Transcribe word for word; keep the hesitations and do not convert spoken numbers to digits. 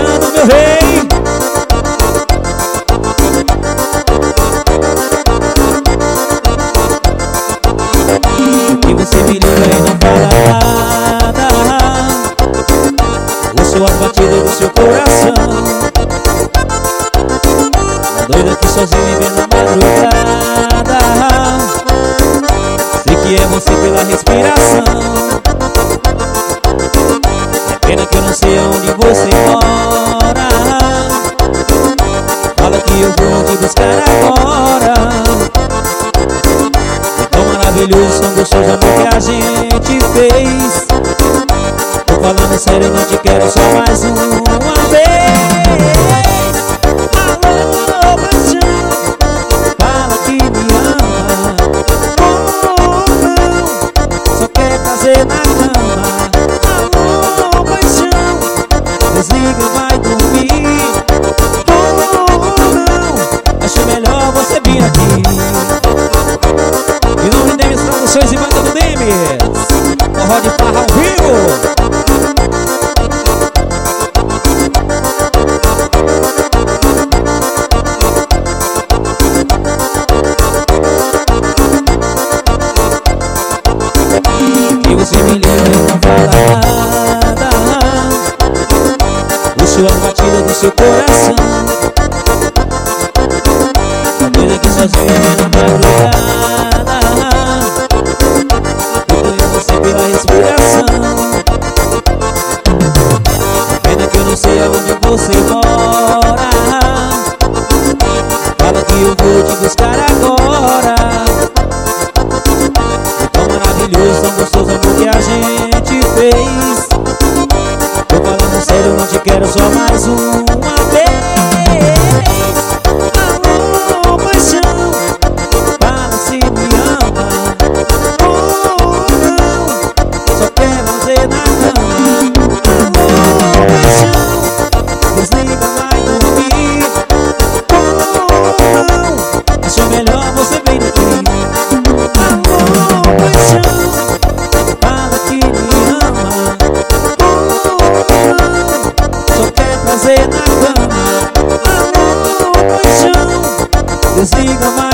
chegando, meu rei. E você me liga e não fala nada. Ouço a batida do seu coração. Doido aqui sozinho me vendo na madrugada. Sei que é você pela respiração. É pena que eu não sei aonde você mora. Fala que eu vou te buscar agora. Tão maravilhoso, tão gostoso o amor que a gente fez. Tô falando sério, eu não te quero só mais uma vez. Alô, paixão, fala que me ama. Oh, não, só quer prazer na cama. Alô, paixão, desliga e vai dormir. Oh, não, acho melhor você vir aqui. Em nome de Demis Produções e Banda do Demis, forró de farra ao vivo. E você me liga e não fala nada. Ouço as batidas do seu coração. Tá doida aqui sozinha na madrugada. Eu você pela respiração. Pena que eu não sei aonde você mora. Fala que eu vou te buscar agora. Tão maravilhoso, tão gostoso amor que a gente fez. Tô falando sério, eu não te quero só mais uma vez. Alô, paixão, fala se me ama. Oh, não, só quer você na cama. Alô, paixão, desliga, vai dormir. Oh, não, acho melhor você vir aqui. Alô, paixão, fala que me ama. Oh, não, só quer prazer na cama. Alô, paixão, desliga, vai